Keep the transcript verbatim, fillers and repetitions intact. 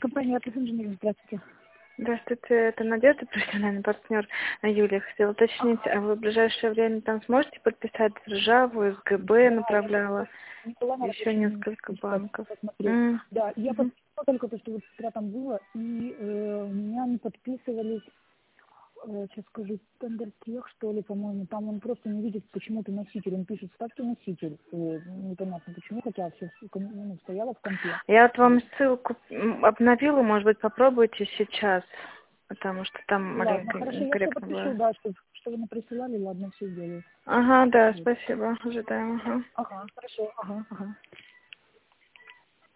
Компания «Атлас Инжиниринг», здравствуйте. Здравствуйте, это Надежда, профессиональный партнер. Юлия, хотела уточнить, а вы в ближайшее время там сможете подписать Державу, СГБ направляла, Не была на еще рабочем месте, несколько сейчас банков? посмотреть. М, Да, я мгм. подписала только то, что вот вчера там было, и э, у меня не подписывались, э, сейчас скажу, Тендертех, что ли, по-моему, там он просто не видит почему-то носитель, он пишет, ставьте носитель, э, непонятно почему, хотя все ну, стояло в компе. Я вот вам ссылку м, обновила, может быть, попробуйте сейчас, потому что там Ладно, маленько хорошо, я все некорректно подпишу, было. да, что, что вы мне присылали, ладно, все сделаю. Ага, да, Вот. спасибо, ожидаем, ага. Ага, хорошо, ага, ага.